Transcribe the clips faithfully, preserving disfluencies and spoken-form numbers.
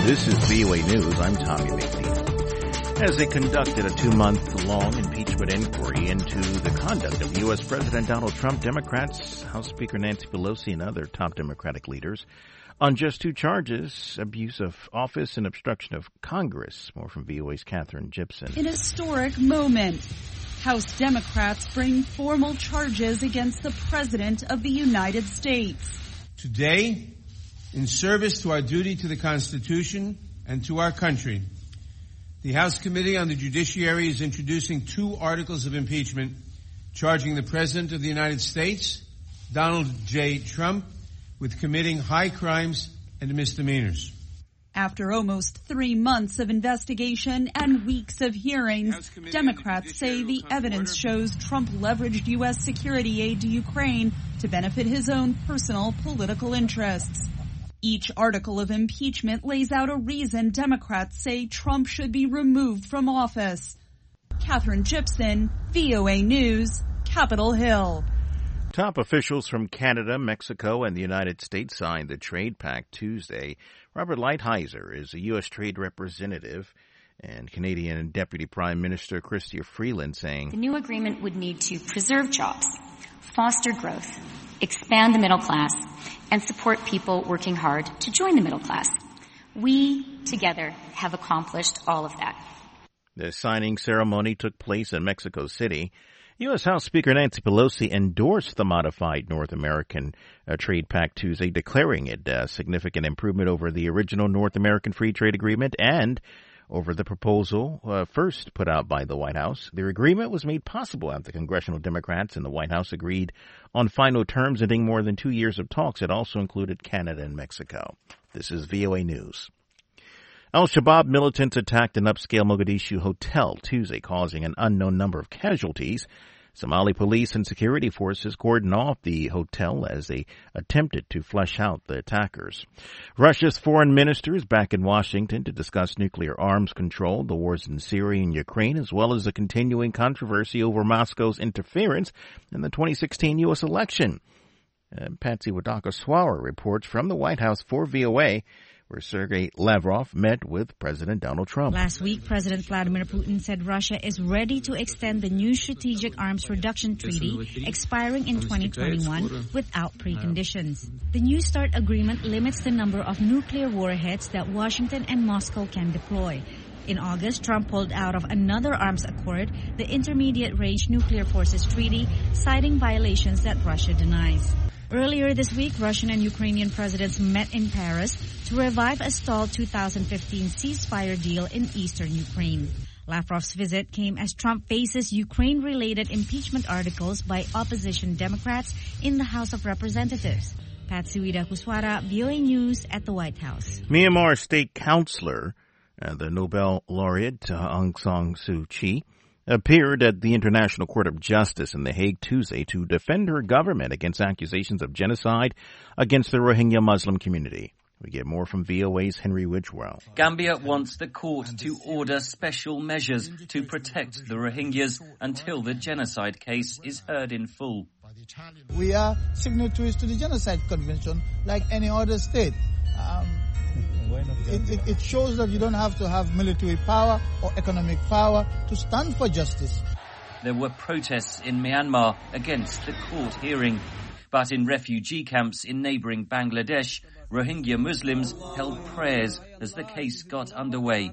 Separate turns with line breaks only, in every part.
This is V O A News. I'm Tommy McNeil. As they conducted a two-month-long impeachment inquiry into the conduct of U S. President Donald Trump, Democrats, House Speaker Nancy Pelosi, and other top Democratic leaders on just two charges, abuse of office and obstruction of Congress. More from V O A's Catherine Gibson.
An historic moment. House Democrats bring formal charges against the President of the United States.
Today, in service to our duty to the Constitution and to our country, the House Committee on the Judiciary is introducing two articles of impeachment charging the President of the United States, Donald J. Trump, with committing high crimes and misdemeanors.
After almost three months of investigation and weeks of hearings, Democrats say the evidence shows Trump leveraged U S security aid to Ukraine to benefit his own personal political interests. Each article of impeachment lays out a reason Democrats say Trump should be removed from office. Catherine Gibson, V O A News, Capitol Hill.
Top officials from Canada, Mexico, and the United States signed the trade pact Tuesday. Robert Lighthizer is a U S trade representative, and Canadian Deputy Prime Minister Chrystia Freeland saying
the new agreement would need to preserve jobs, foster growth, expand the middle class, and support people working hard to join the middle class. We, together, have accomplished all of that.
The signing ceremony took place in Mexico City. U S. House Speaker Nancy Pelosi endorsed the modified North American uh, Trade Pact Tuesday, declaring it a significant improvement over the original North American Free Trade Agreement and over the proposal uh, first put out by the White House. The agreement was made possible after congressional Democrats and the White House agreed on final terms ending more than two years of talks. It also included Canada and Mexico. This is V O A News. Al-Shabaab militants attacked an upscale Mogadishu hotel Tuesday, causing an unknown number of casualties. Somali police and security forces cordoned off the hotel as they attempted to flush out the attackers. Russia's foreign minister is back in Washington to discuss nuclear arms control, the wars in Syria and Ukraine, as well as the continuing controversy over Moscow's interference in the twenty sixteen U S election. Uh, Patsy Wadaka-Swauer reports from the White House for V O A, where Sergei Lavrov met with President Donald Trump.
Last week, President Vladimir Putin said Russia is ready to extend the new Strategic Arms Reduction Treaty expiring in twenty twenty-one without preconditions. The New START agreement limits the number of nuclear warheads that Washington and Moscow can deploy. In August, Trump pulled out of another arms accord, the Intermediate Range Nuclear Forces Treaty, citing violations that Russia denies. Earlier this week, Russian and Ukrainian presidents met in Paris to revive a stalled two thousand fifteen ceasefire deal in eastern Ukraine. Lavrov's visit came as Trump faces Ukraine-related impeachment articles by opposition Democrats in the House of Representatives. Patsy Wadaka-Swauer, V O A News at the White House.
Myanmar State Counselor, uh, the Nobel laureate uh, Aung San Suu Kyi, appeared at the International Court of Justice in The Hague Tuesday to defend her government against accusations of genocide against the Rohingya Muslim community. We get more from V O A's Henry Widgewell.
Gambia wants the court to order special measures to protect the Rohingyas until the genocide case is heard in full.
We are signatories to the Genocide Convention like any other state. Um, It, it, it shows that you don't have to have military power or economic power to stand for justice.
There were protests in Myanmar against the court hearing. But in refugee camps in neighbouring Bangladesh, Rohingya Muslims held prayers as the case got underway.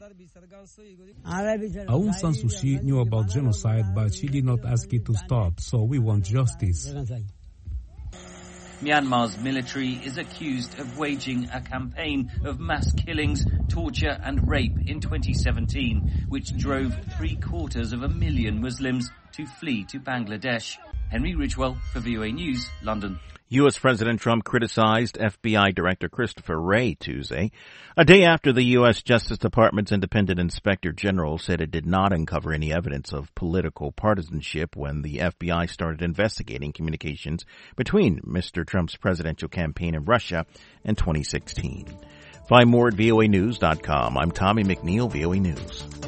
Aung San Suu Kyi knew about genocide, but she did not ask it to stop, so we want justice.
Myanmar's military is accused of waging a campaign of mass killings, torture and rape in twenty seventeen, which drove three quarters of a million Muslims to flee to Bangladesh. Henry Ridgewell for V O A News, London.
U S. President Trump criticized F B I Director Christopher Wray Tuesday, a day after the U S. Justice Department's independent inspector general said it did not uncover any evidence of political partisanship when the F B I started investigating communications between Mister Trump's presidential campaign in Russia in twenty sixteen. Find more at V O A news dot com. I'm Tommy McNeil, V O A News.